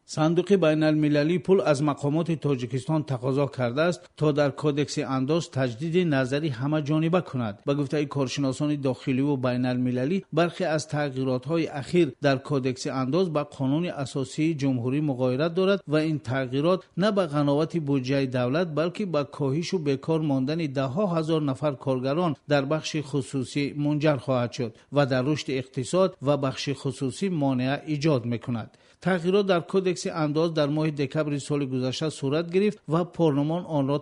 صندوق بین المللی پول از مقامات تاجیکستان تقاضا کرده است تا در کودکس انداز تجدید نظری همه جانبه کند. به گفته کارشناسان داخلی و بین المللی، برخی از تغییرات‌های اخیر در کودکس انداز با قانون اساسی جمهوری مغایرت دارد و این تغییرات نه به قناعت بودجه دولت بلکه به کاهش و بیکار ماندن ده‌ها هزار نفر کارگران در بخش خصوصی منجر خواهد شد و در رشد اقتصاد و بخش خصوصی مانع ایجاد می‌کند. تغییرات در کودکس انداز در ماه دکمبر سال گذشته صورت گرفت و پارلمان آن را